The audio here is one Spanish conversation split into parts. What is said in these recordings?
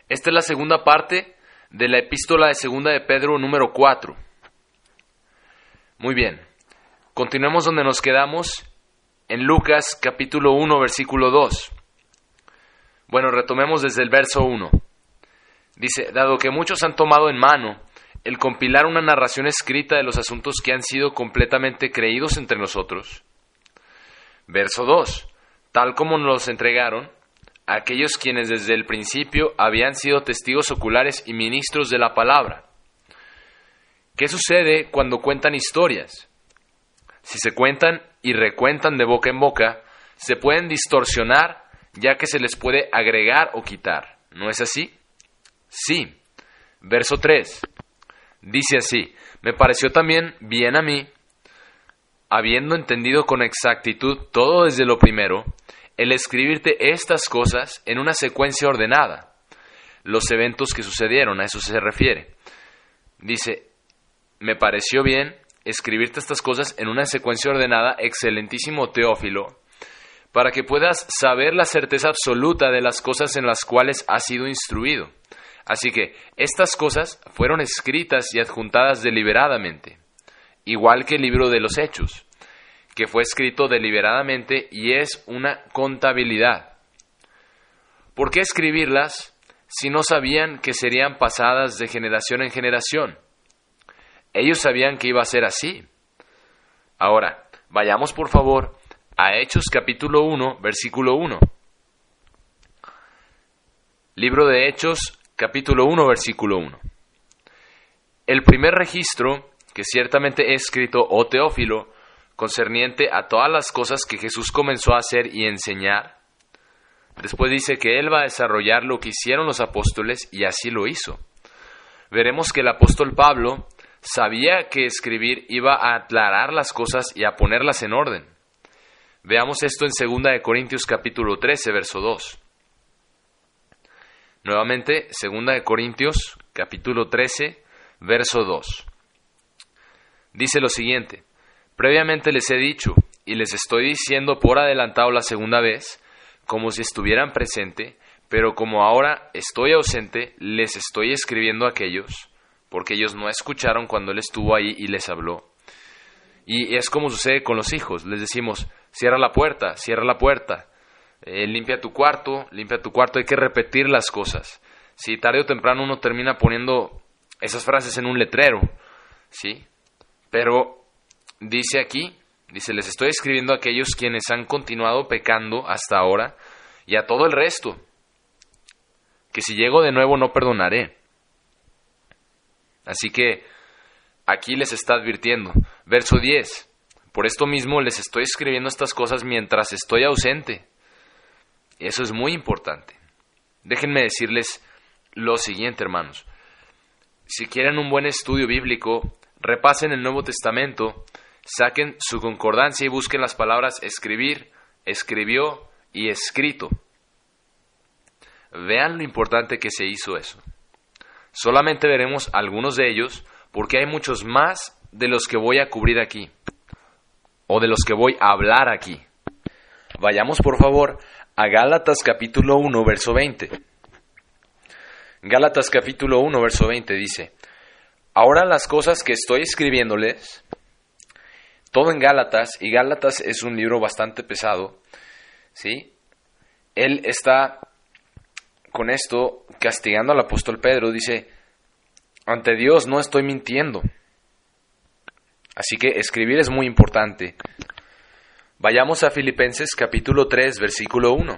Esta es la segunda parte de la epístola de segunda de Pedro número 4. Muy bien, continuemos donde nos quedamos en Lucas capítulo 1 versículo 2. Bueno, retomemos desde el verso 1. Dice, dado que muchos han tomado en mano el compilar una narración escrita de los asuntos que han sido completamente creídos entre nosotros. Verso 2. Tal como nos los entregaron, aquellos quienes desde el principio habían sido testigos oculares y ministros de la palabra. ¿Qué sucede cuando cuentan historias? Si se cuentan y recuentan de boca en boca, se pueden distorsionar ya que se les puede agregar o quitar. ¿No es así? Sí. Verso 3. Dice así, me pareció también bien a mí, habiendo entendido con exactitud todo desde lo primero, el escribirte estas cosas en una secuencia ordenada. Los eventos que sucedieron, a eso se refiere. Dice, me pareció bien escribirte estas cosas en una secuencia ordenada, excelentísimo Teófilo, para que puedas saber la certeza absoluta de las cosas en las cuales has sido instruido. Así que estas cosas fueron escritas y adjuntadas deliberadamente, igual que el libro de los Hechos, que fue escrito deliberadamente y es una contabilidad. ¿Por qué escribirlas si no sabían que serían pasadas de generación en generación? Ellos sabían que iba a ser así. Ahora, vayamos por favor a Hechos capítulo 1, versículo 1. Libro de Hechos, capítulo 1, versículo 1. El primer registro, que ciertamente he escrito, oh Teófilo, concerniente a todas las cosas que Jesús comenzó a hacer y enseñar. Después dice que Él va a desarrollar lo que hicieron los apóstoles y así lo hizo. Veremos que el apóstol Pablo sabía que escribir iba a aclarar las cosas y a ponerlas en orden. Veamos esto en 2 de Corintios capítulo 13, verso 2. Nuevamente, 2 de Corintios capítulo 13, verso 2. Dice lo siguiente, previamente les he dicho, y les estoy diciendo por adelantado la segunda vez, como si estuvieran presente, pero como ahora estoy ausente, les estoy escribiendo a aquellos, porque ellos no escucharon cuando Él estuvo ahí y les habló. Y es como sucede con los hijos, les decimos, cierra la puerta, limpia tu cuarto, hay que repetir las cosas. Si tarde o temprano uno termina poniendo esas frases en un letrero, ¿sí? Pero dice aquí, les estoy escribiendo a aquellos quienes han continuado pecando hasta ahora y a todo el resto, que si llego de nuevo no perdonaré. Así que aquí les está advirtiendo. Verso 10. Por esto mismo les estoy escribiendo estas cosas mientras estoy ausente. Eso es muy importante. Déjenme decirles lo siguiente, hermanos. Si quieren un buen estudio bíblico, repasen el Nuevo Testamento, saquen su concordancia y busquen las palabras escribir, escribió y escrito. Vean lo importante que se hizo eso. Solamente veremos algunos de ellos porque hay muchos más de los que voy a cubrir aquí o de los que voy a hablar aquí. Vayamos por favor a Gálatas capítulo 1 verso 20. Gálatas capítulo 1 verso 20 dice, ahora las cosas que estoy escribiéndoles, todo en Gálatas, y Gálatas es un libro bastante pesado, ¿sí? Él está con esto castigando al apóstol Pedro, dice, ante Dios no estoy mintiendo. Así que escribir es muy importante. Vayamos a Filipenses capítulo 3, versículo 1.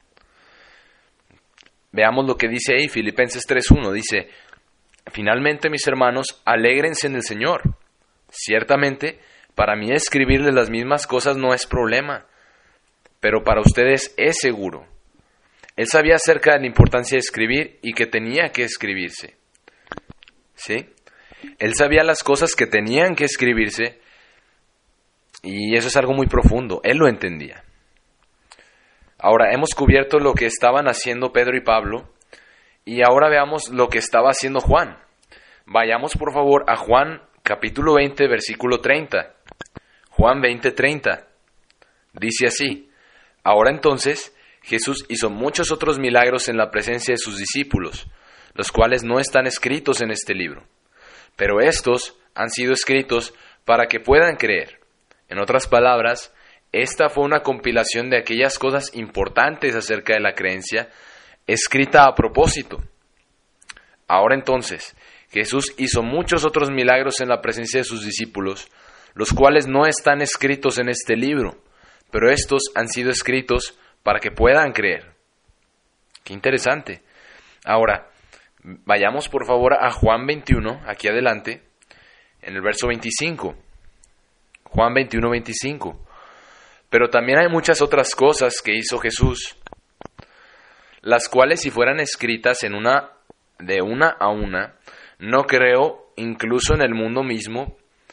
Veamos lo que dice ahí, Filipenses 3:1, dice, finalmente, mis hermanos, alégrense en el Señor. Ciertamente, para mí escribirles las mismas cosas no es problema, pero para ustedes es seguro. Él sabía acerca de la importancia de escribir y que tenía que escribirse. ¿Sí? Él sabía las cosas que tenían que escribirse y eso es algo muy profundo. Él lo entendía. Ahora, hemos cubierto lo que estaban haciendo Pedro y Pablo y ahora veamos lo que estaba haciendo Juan. Vayamos por favor a Juan capítulo 20, versículo 30. Juan 20:30. Dice así, ahora entonces, Jesús hizo muchos otros milagros en la presencia de sus discípulos, los cuales no están escritos en este libro. Pero estos han sido escritos para que puedan creer. En otras palabras, esta fue una compilación de aquellas cosas importantes acerca de la creencia, escrita a propósito. Ahora entonces, Jesús hizo muchos otros milagros en la presencia de sus discípulos, los cuales no están escritos en este libro, pero estos han sido escritos para que puedan creer. Qué interesante. Ahora, vayamos por favor a Juan 21, aquí adelante, en el verso 25. Juan 21, 25. Pero también hay muchas otras cosas que hizo Jesús, las cuales si fueran escritas de una a una, no creo, incluso en el mundo mismo,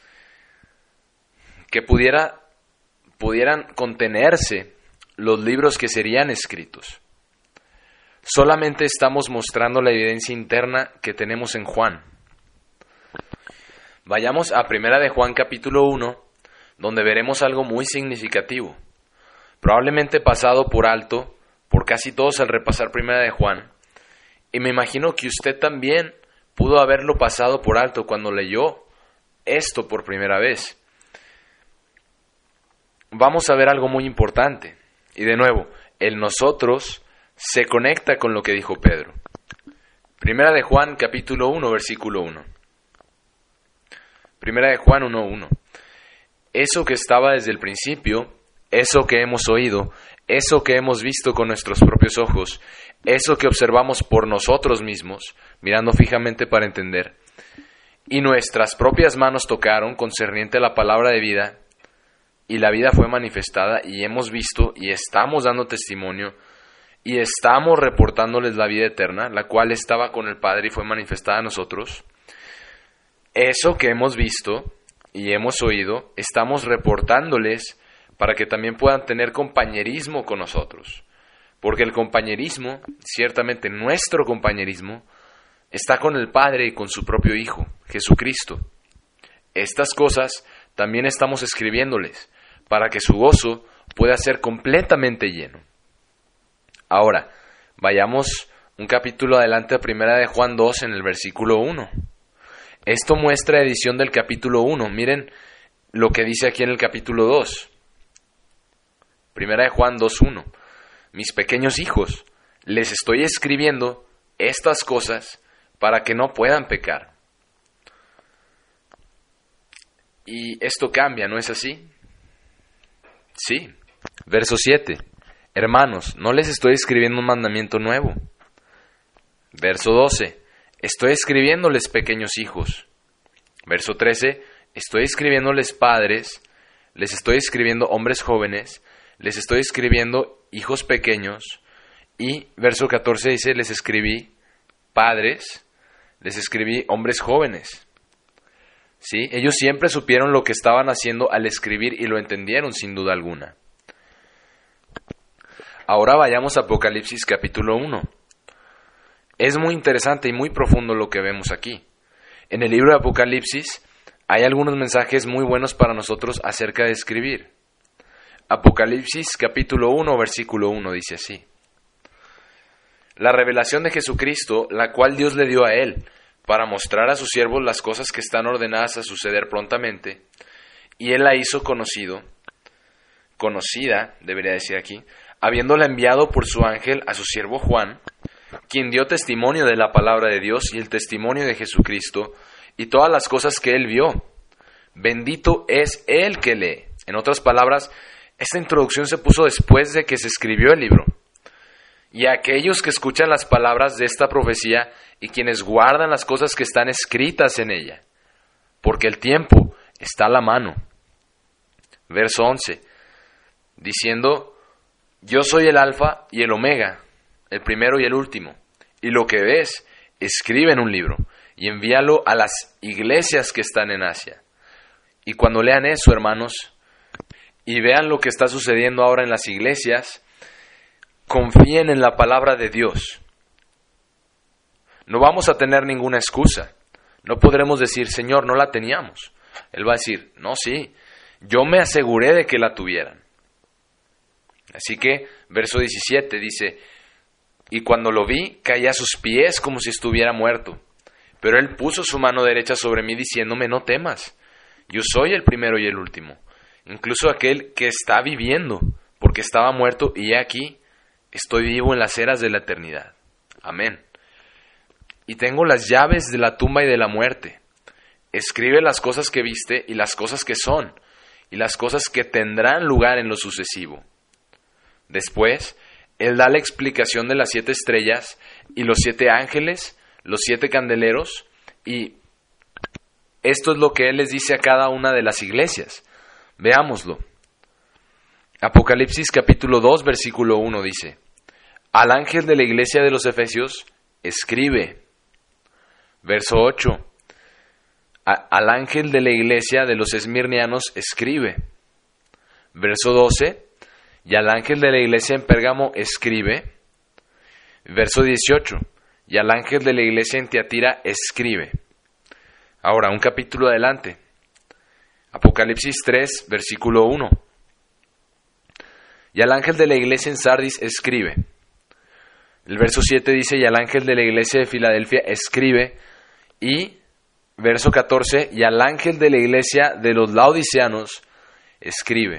que pudieran contenerse los libros que serían escritos. Solamente estamos mostrando la evidencia interna que tenemos en Juan. Vayamos a 1 de Juan capítulo 1, donde veremos algo muy significativo, probablemente pasado por alto por casi todos al repasar 1 de Juan, y me imagino que usted también pudo haberlo pasado por alto cuando leyó esto por primera vez. Vamos a ver algo muy importante, y de nuevo, el nosotros se conecta con lo que dijo Pedro. 1 de Juan capítulo 1, versículo 1. 1 de Juan 1:1. Eso que estaba desde el principio, eso que hemos oído, eso que hemos visto con nuestros propios ojos, eso que observamos por nosotros mismos, mirando fijamente para entender, y nuestras propias manos tocaron concerniente a la palabra de vida, y la vida fue manifestada, y hemos visto, y estamos dando testimonio, y estamos reportándoles la vida eterna, la cual estaba con el Padre y fue manifestada a nosotros. Eso que hemos visto y hemos oído, estamos reportándoles para que también puedan tener compañerismo con nosotros. Porque el compañerismo, ciertamente nuestro compañerismo, está con el Padre y con su propio Hijo, Jesucristo. Estas cosas también estamos escribiéndoles, para que su gozo pueda ser completamente lleno. Ahora, vayamos un capítulo adelante a 1 de Juan 2 en el versículo 1. Esto muestra edición del capítulo 1. Miren lo que dice aquí en el capítulo 2. 1 de Juan 2:1. Mis pequeños hijos, les estoy escribiendo estas cosas para que no puedan pecar. Y esto cambia, ¿no es así? Sí. Verso 7. Hermanos, no les estoy escribiendo un mandamiento nuevo. Verso 12. Estoy escribiéndoles pequeños hijos. Verso 13. Estoy escribiéndoles padres. Les estoy escribiendo hombres jóvenes. Les estoy escribiendo hijos pequeños. Y verso 14 dice, les escribí padres. Les escribí hombres jóvenes. ¿Sí? Ellos siempre supieron lo que estaban haciendo al escribir y lo entendieron sin duda alguna. Ahora vayamos a Apocalipsis capítulo 1. Es muy interesante y muy profundo lo que vemos aquí. En el libro de Apocalipsis hay algunos mensajes muy buenos para nosotros acerca de escribir. Apocalipsis capítulo 1, versículo 1 dice así. La revelación de Jesucristo, la cual Dios le dio a él, para mostrar a sus siervos las cosas que están ordenadas a suceder prontamente, y él la hizo conocida, debería decir aquí, habiéndola enviado por su ángel a su siervo Juan, quien dio testimonio de la palabra de Dios y el testimonio de Jesucristo, y todas las cosas que él vio. Bendito es el que lee. En otras palabras, esta introducción se puso después de que se escribió el libro. Y a aquellos que escuchan las palabras de esta profecía y quienes guardan las cosas que están escritas en ella, porque el tiempo está a la mano. Verso 11, diciendo, yo soy el alfa y el omega, el primero y el último, y lo que ves, escribe en un libro, y envíalo a las iglesias que están en Asia. Y cuando lean eso, hermanos, y vean lo que está sucediendo ahora en las iglesias, confíen en la palabra de Dios. No vamos a tener ninguna excusa. No podremos decir, Señor, no la teníamos. Él va a decir, no, sí, yo me aseguré de que la tuvieran. Así que, verso 17 dice, y cuando lo vi, caí a sus pies como si estuviera muerto. Pero él puso su mano derecha sobre mí diciéndome, no temas, yo soy el primero y el último, incluso aquel que está viviendo, porque estaba muerto y he aquí, estoy vivo en las eras de la eternidad. Amén. Y tengo las llaves de la tumba y de la muerte. Escribe las cosas que viste y las cosas que son, y las cosas que tendrán lugar en lo sucesivo. Después, él da la explicación de las 7 estrellas y los 7 ángeles, los 7 candeleros, y esto es lo que él les dice a cada una de las iglesias. Veámoslo. Apocalipsis capítulo 2, versículo 1 dice, al ángel de la iglesia de los Efesios, escribe. Verso 8, al ángel de la iglesia de los esmirnianos, escribe. Verso 12, y al ángel de la iglesia en Pérgamo, escribe. Verso 18, y al ángel de la iglesia en Tiatira, escribe. Ahora, un capítulo adelante. Apocalipsis 3, versículo 1. Y al ángel de la iglesia en Sardis, escribe. El verso 7 dice, y al ángel de la iglesia de Filadelfia, escribe. Y verso 14, y al ángel de la iglesia de los laodiceanos, escribe.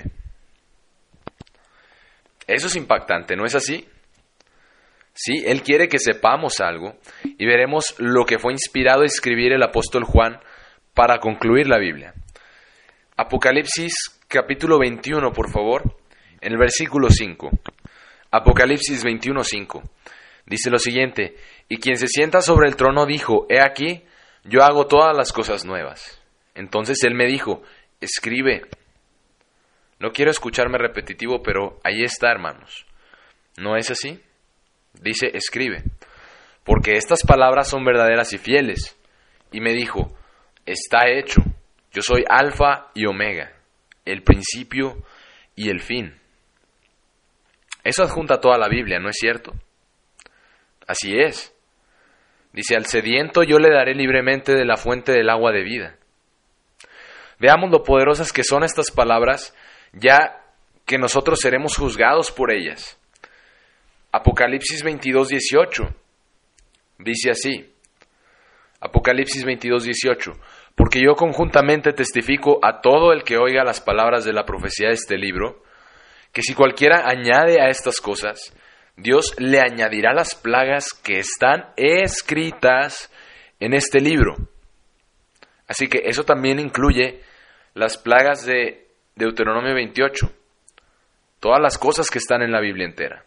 Eso es impactante, ¿no es así? Sí, él quiere que sepamos algo y veremos lo que fue inspirado a escribir el apóstol Juan para concluir la Biblia. Apocalipsis capítulo 21, por favor, en el versículo 5. Apocalipsis 21, 5. Dice lo siguiente, y quien se sienta sobre el trono dijo, he aquí, yo hago todas las cosas nuevas. Entonces él me dijo, escribe. No quiero escucharme repetitivo, pero ahí está, hermanos. ¿No es así? Dice, escribe, porque estas palabras son verdaderas y fieles. Y me dijo, está hecho, yo soy Alfa y Omega, el principio y el fin. Eso adjunta toda la Biblia, ¿no es cierto? Así es. Dice, al sediento yo le daré libremente de la fuente del agua de vida. Veamos lo poderosas que son estas palabras, ya que nosotros seremos juzgados por ellas. Apocalipsis 22, 18. Dice así. Apocalipsis 22, 18. Porque yo conjuntamente testifico a todo el que oiga las palabras de la profecía de este libro, que si cualquiera añade a estas cosas, Dios le añadirá las plagas que están escritas en este libro. Así que eso también incluye las plagas de Deuteronomio 28. Todas las cosas que están en la Biblia entera.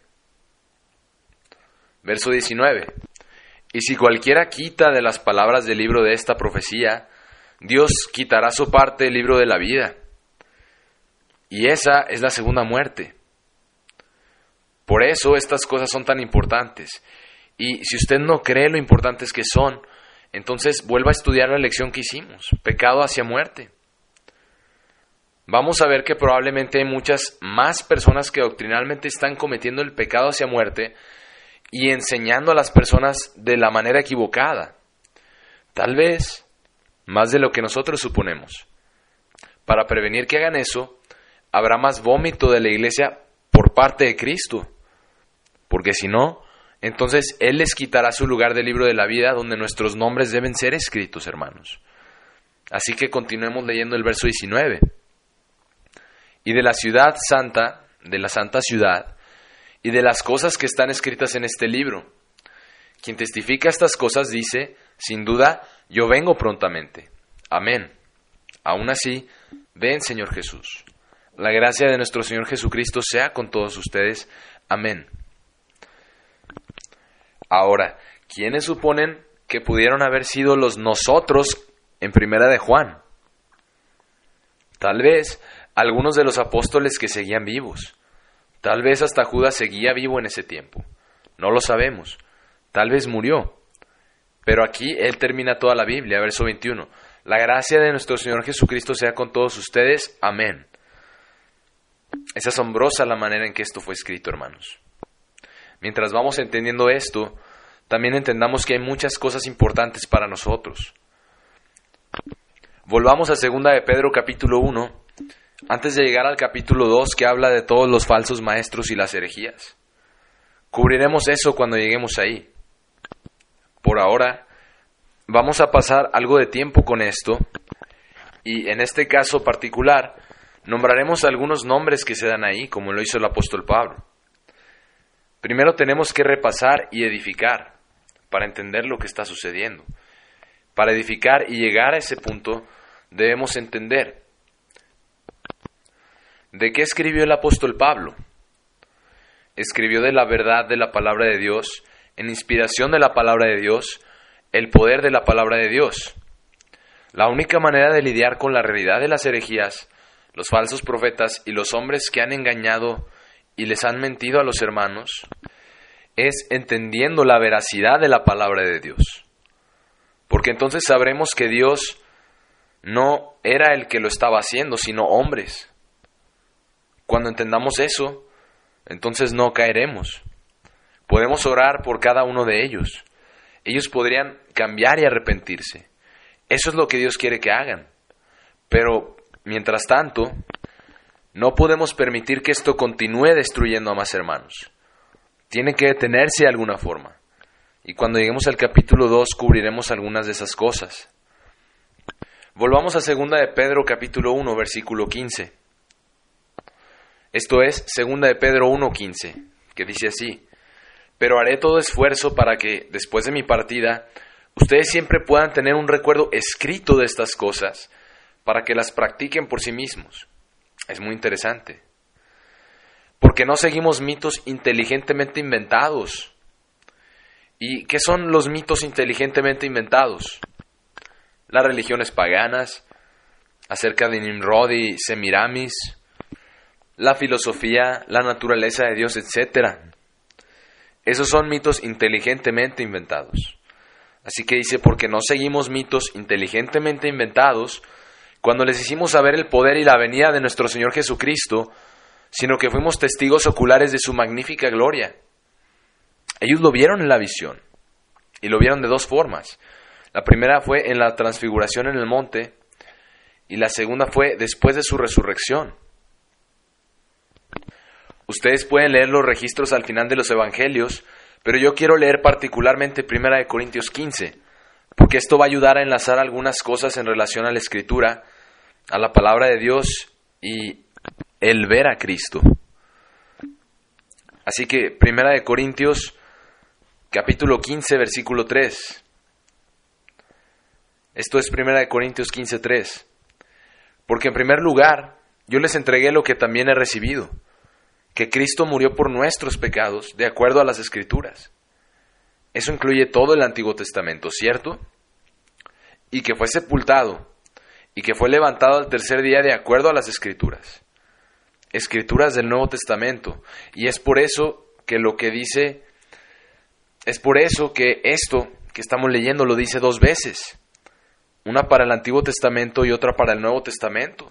Verso 19. Y si cualquiera quita de las palabras del libro de esta profecía, Dios quitará su parte del libro de la vida. Y esa es la segunda muerte. Por eso estas cosas son tan importantes. Y si usted no cree lo importantes que son, entonces vuelva a estudiar la lección que hicimos. Pecado hacia muerte. Vamos a ver que probablemente hay muchas más personas que doctrinalmente están cometiendo el pecado hacia muerte y enseñando a las personas de la manera equivocada. Tal vez más de lo que nosotros suponemos. Para prevenir que hagan eso, habrá más vómito de la iglesia por parte de Cristo. Porque si no, entonces Él les quitará su lugar del libro de la vida donde nuestros nombres deben ser escritos, hermanos. Así que continuemos leyendo el verso 19. Y de la ciudad santa, de la santa ciudad, y de las cosas que están escritas en este libro. Quien testifica estas cosas dice, sin duda, yo vengo prontamente. Amén. Aún así, ven, Señor Jesús. La gracia de nuestro Señor Jesucristo sea con todos ustedes. Amén. Ahora, ¿quiénes suponen que pudieron haber sido los nosotros en primera de Juan? Tal vez algunos de los apóstoles que seguían vivos. Tal vez hasta Judas seguía vivo en ese tiempo. No lo sabemos. Tal vez murió. Pero aquí él termina toda la Biblia, verso 21. La gracia de nuestro Señor Jesucristo sea con todos ustedes. Amén. Es asombrosa la manera en que esto fue escrito, hermanos. Mientras vamos entendiendo esto, también entendamos que hay muchas cosas importantes para nosotros. Volvamos a 2 de Pedro capítulo 1, antes de llegar al capítulo 2 que habla de todos los falsos maestros y las herejías. Cubriremos eso cuando lleguemos ahí. Por ahora, vamos a pasar algo de tiempo con esto y en este caso particular nombraremos algunos nombres que se dan ahí, como lo hizo el apóstol Pablo. Primero tenemos que repasar y edificar para entender lo que está sucediendo. Para edificar y llegar a ese punto debemos entender ¿de qué escribió el apóstol Pablo? Escribió de la verdad de la palabra de Dios, en inspiración de la palabra de Dios, el poder de la palabra de Dios. La única manera de lidiar con la realidad de las herejías, los falsos profetas y los hombres que han engañado y les han mentido a los hermanos, es entendiendo la veracidad de la palabra de Dios. Porque entonces sabremos que Dios no era el que lo estaba haciendo, sino hombres. Cuando entendamos eso, entonces no caeremos. Podemos orar por cada uno de ellos. Ellos podrían cambiar y arrepentirse. Eso es lo que Dios quiere que hagan. Pero, mientras tanto, no podemos permitir que esto continúe destruyendo a más hermanos. Tiene que detenerse de alguna forma. Y cuando lleguemos al capítulo 2 cubriremos algunas de esas cosas. Volvamos a 2 de Pedro capítulo 1 versículo 15. Esto es 2 de Pedro 1:15, que dice así: pero haré todo esfuerzo para que, después de mi partida, ustedes siempre puedan tener un recuerdo escrito de estas cosas, para que las practiquen por sí mismos. Es muy interesante. Porque no seguimos mitos inteligentemente inventados. ¿Y qué son los mitos inteligentemente inventados? Las religiones paganas, acerca de Nimrod y Semiramis, la filosofía, la naturaleza de Dios, etc. Esos son mitos inteligentemente inventados. Así que dice, porque no seguimos mitos inteligentemente inventados cuando les hicimos saber el poder y la venida de nuestro Señor Jesucristo, sino que fuimos testigos oculares de su magnífica gloria. Ellos lo vieron en la visión, y lo vieron de dos formas. La primera fue en la transfiguración en el monte, y la segunda fue después de su resurrección. Ustedes pueden leer los registros al final de los evangelios, pero yo quiero leer particularmente 1 de Corintios 15, porque esto va a ayudar a enlazar algunas cosas en relación a la Escritura, a la palabra de Dios y el ver a Cristo. Así que 1 de Corintios capítulo 15 versículo 3. Esto es 1 de Corintios 15:3. Porque en primer lugar yo les entregué lo que también he recibido, que Cristo murió por nuestros pecados, de acuerdo a las Escrituras. Eso incluye todo el Antiguo Testamento, ¿cierto? Y que fue sepultado, y que fue levantado al tercer día de acuerdo a las Escrituras. Escrituras del Nuevo Testamento. Y es por eso que lo que dice, es por eso que esto que estamos leyendo lo dice dos veces. Una para el Antiguo Testamento y otra para el Nuevo Testamento.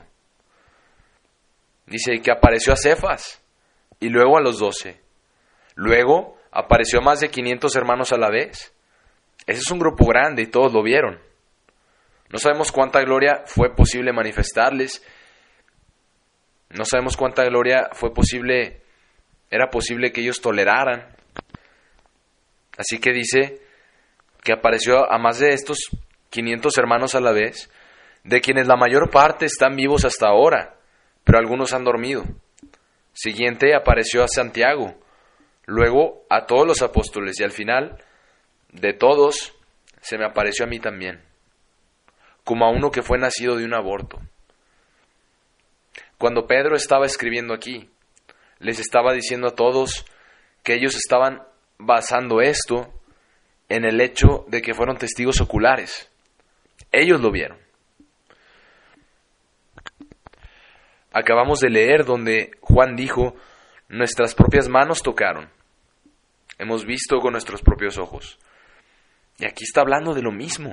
Dice que apareció a Cefas, y luego a los 12. Luego apareció a más de 500 hermanos a la vez. Ese es un grupo grande y todos lo vieron. No sabemos cuánta gloria fue posible manifestarles. No sabemos cuánta gloria era posible que ellos toleraran. Así que dice que apareció a más de estos 500 hermanos a la vez, de quienes la mayor parte están vivos hasta ahora, pero algunos han dormido. Siguiente apareció a Santiago, luego a todos los apóstoles y al final de todos se me apareció a mí también, como a uno que fue nacido de un aborto. Cuando Pedro estaba escribiendo aquí, les estaba diciendo a todos que ellos estaban basando esto en el hecho de que fueron testigos oculares. Ellos lo vieron. Acabamos de leer donde Juan dijo, nuestras propias manos tocaron. Hemos visto con nuestros propios ojos. Y aquí está hablando de lo mismo.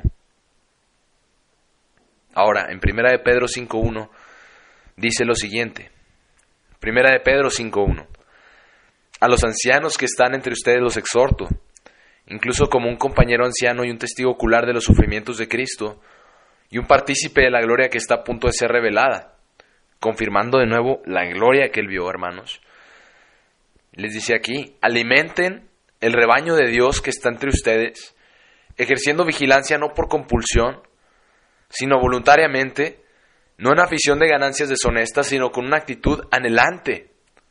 Ahora, en 1 de Pedro 5:1, dice lo siguiente. 1 de Pedro 5:1. A los ancianos que están entre ustedes los exhorto, incluso como un compañero anciano y un testigo ocular de los sufrimientos de Cristo, y un partícipe de la gloria que está a punto de ser revelada. confirmando de nuevo la gloria que él vio, hermanos. Les dice aquí, alimenten el rebaño de Dios que está entre ustedes, ejerciendo vigilancia no por compulsión, sino voluntariamente, no en afición de ganancias deshonestas, sino con una actitud anhelante.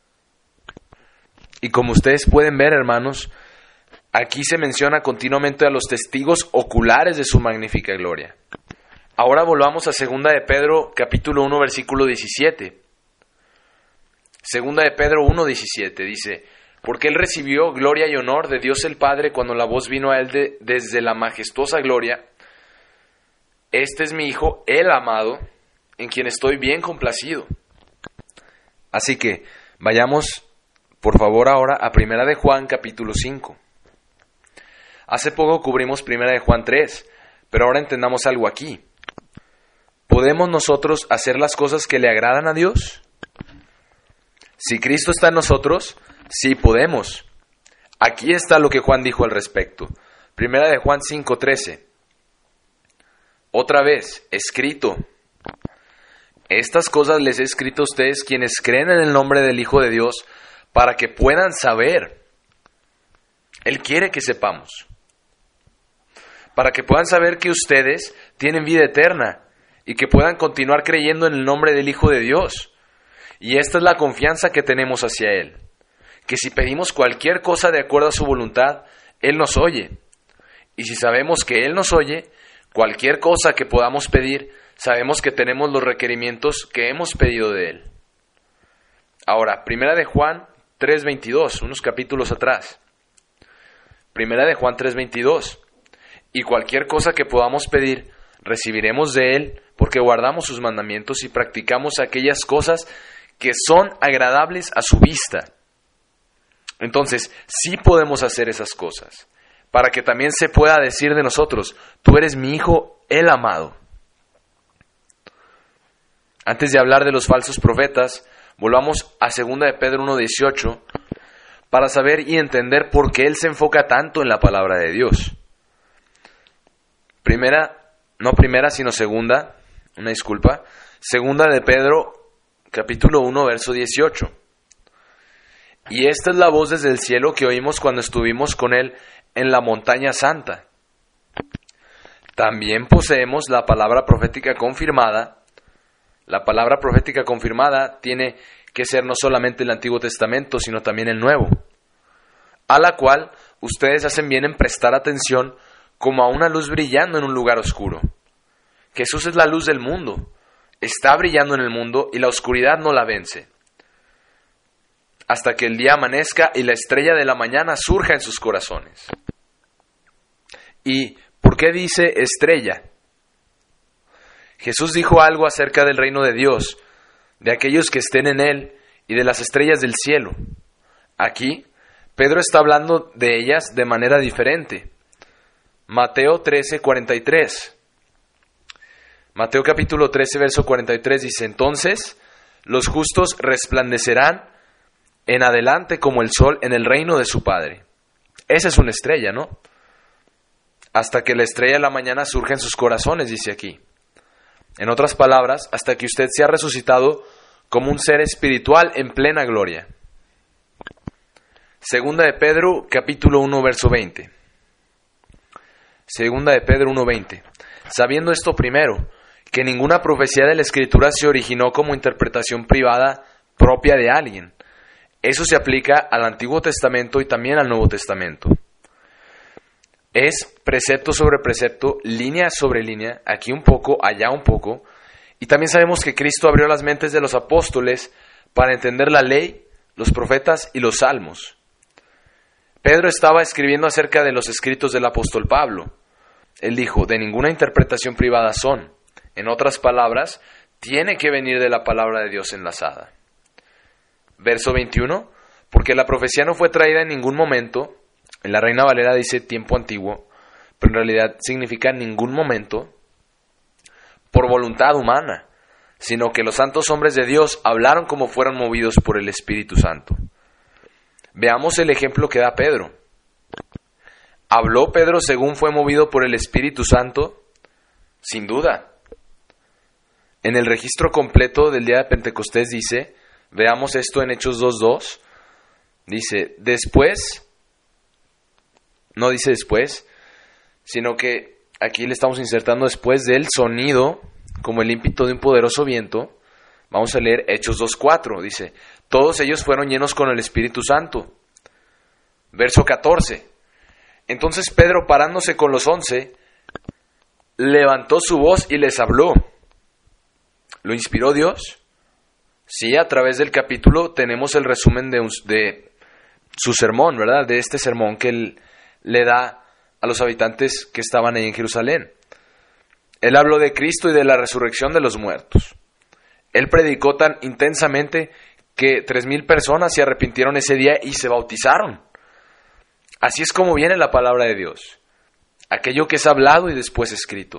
Y como ustedes pueden ver, hermanos, aquí se menciona continuamente a los testigos oculares de su magnífica gloria. Ahora volvamos a 2 de Pedro, capítulo 1, versículo 17. 2 de Pedro 1, 17 dice, porque él recibió gloria y honor de Dios el Padre cuando la voz vino a él desde la majestuosa gloria. Este es mi Hijo, el amado, en quien estoy bien complacido. Así que vayamos, por favor, ahora a 1 de Juan, capítulo 5. Hace poco cubrimos 1 de Juan 3, pero ahora entendamos algo aquí. ¿Podemos nosotros hacer las cosas que le agradan a Dios? Si Cristo está en nosotros, sí podemos. Aquí está lo que Juan dijo al respecto. 1 de Juan 5:13. Otra vez, escrito. Estas cosas les he escrito a ustedes quienes creen en el nombre del Hijo de Dios, para que puedan saber. Él quiere que sepamos. Para que puedan saber que ustedes tienen vida eterna y que puedan continuar creyendo en el nombre del Hijo de Dios. Y esta es la confianza que tenemos hacia Él. Que si pedimos cualquier cosa de acuerdo a su voluntad, Él nos oye. Y si sabemos que Él nos oye, cualquier cosa que podamos pedir, sabemos que tenemos los requerimientos que hemos pedido de Él. Ahora, 1 de Juan 3:22, unos capítulos atrás. 1 de Juan 3:22. Y cualquier cosa que podamos pedir, recibiremos de Él, porque guardamos sus mandamientos y practicamos aquellas cosas que son agradables a su vista. Entonces, sí podemos hacer esas cosas, para que también se pueda decir de nosotros, tú eres mi Hijo, el amado. Antes de hablar de los falsos profetas, volvamos a 2 de Pedro 1:18, para saber y entender por qué él se enfoca tanto en la palabra de Dios. Segunda de Pedro, capítulo 1, verso 18. Y esta es la voz desde el cielo que oímos cuando estuvimos con él en la montaña santa. También poseemos la palabra profética confirmada. La palabra profética confirmada tiene que ser no solamente el Antiguo Testamento, sino también el Nuevo, a la cual ustedes hacen bien en prestar atención como a una luz brillando en un lugar oscuro. Jesús es la luz del mundo, está brillando en el mundo y la oscuridad no la vence, hasta que el día amanezca y la estrella de la mañana surja en sus corazones. ¿Y por qué dice estrella? Jesús dijo algo acerca del reino de Dios, de aquellos que estén en él y de las estrellas del cielo. Aquí, Pedro está hablando de ellas de manera diferente. Mateo 13:43. Mateo capítulo 13, verso 43 dice, entonces los justos resplandecerán en adelante como el sol en el reino de su Padre. Esa es una estrella, ¿no? Hasta que la estrella de la mañana surja en sus corazones, dice aquí. En otras palabras, hasta que usted sea resucitado como un ser espiritual en plena gloria. Segunda de Pedro, capítulo 1, verso 20. Segunda de Pedro 1:20. Sabiendo esto primero, que ninguna profecía de la Escritura se originó como interpretación privada propia de alguien. Eso se aplica al Antiguo Testamento y también al Nuevo Testamento. Es precepto sobre precepto, línea sobre línea, aquí un poco, allá un poco. Y también sabemos que Cristo abrió las mentes de los apóstoles para entender la ley, los profetas y los salmos. Pedro estaba escribiendo acerca de los escritos del apóstol Pablo. Él dijo, de ninguna interpretación privada son. En otras palabras, tiene que venir de la palabra de Dios enlazada. Verso 21, porque la profecía no fue traída en ningún momento. En la Reina Valera dice tiempo antiguo, pero en realidad significa ningún momento, por voluntad humana, sino que los santos hombres de Dios hablaron como fueron movidos por el Espíritu Santo. Veamos el ejemplo que da Pedro. ¿Habló Pedro según fue movido por el Espíritu Santo? Sin duda. En el registro completo del día de Pentecostés dice, veamos esto en Hechos 2:2, dice, después, no dice después, sino que aquí le estamos insertando después del sonido, como el ímpetu de un poderoso viento. Vamos a leer Hechos 2:4, dice, todos ellos fueron llenos con el Espíritu Santo. Verso 14, entonces Pedro, parándose con los 11, levantó su voz y les habló. ¿Lo inspiró Dios? Sí, a través del capítulo tenemos el resumen de su sermón, ¿verdad? De este sermón que él le da a los habitantes que estaban ahí en Jerusalén. Él habló de Cristo y de la resurrección de los muertos. Él predicó tan intensamente que 3,000 personas se arrepintieron ese día y se bautizaron. Así es como viene la palabra de Dios. Aquello que es hablado y después escrito.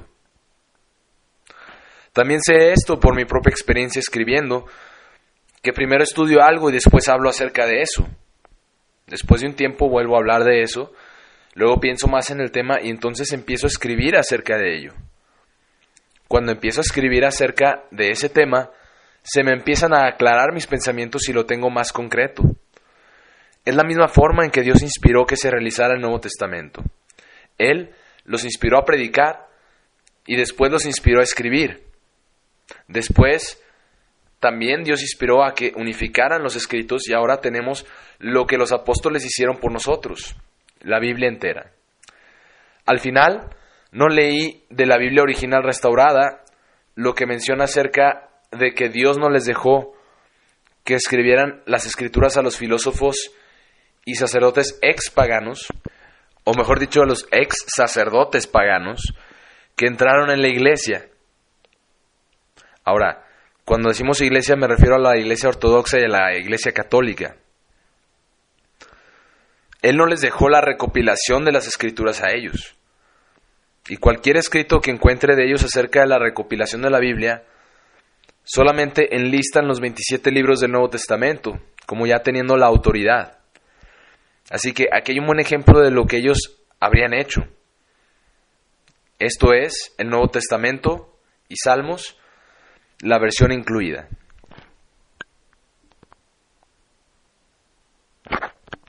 También sé esto por mi propia experiencia escribiendo, que primero estudio algo y después hablo acerca de eso. Después de un tiempo vuelvo a hablar de eso, luego pienso más en el tema y entonces empiezo a escribir acerca de ello. Cuando empiezo a escribir acerca de ese tema, se me empiezan a aclarar mis pensamientos y lo tengo más concreto. Es la misma forma en que Dios inspiró que se realizara el Nuevo Testamento. Él los inspiró a predicar y después los inspiró a escribir. Después, también Dios inspiró a que unificaran los escritos y ahora tenemos lo que los apóstoles hicieron por nosotros, la Biblia entera. Al final, no leí de la Biblia original restaurada lo que menciona acerca de que Dios no les dejó que escribieran las escrituras a los filósofos y sacerdotes ex-paganos, o mejor dicho, a los ex-sacerdotes paganos que entraron en la iglesia. Ahora, cuando decimos iglesia me refiero a la iglesia ortodoxa y a la iglesia católica. Él no les dejó la recopilación de las escrituras a ellos. Y cualquier escrito que encuentre de ellos acerca de la recopilación de la Biblia, solamente enlistan los 27 libros del Nuevo Testamento, como ya teniendo la autoridad. Así que aquí hay un buen ejemplo de lo que ellos habrían hecho. Esto es el Nuevo Testamento y Salmos, la versión incluida.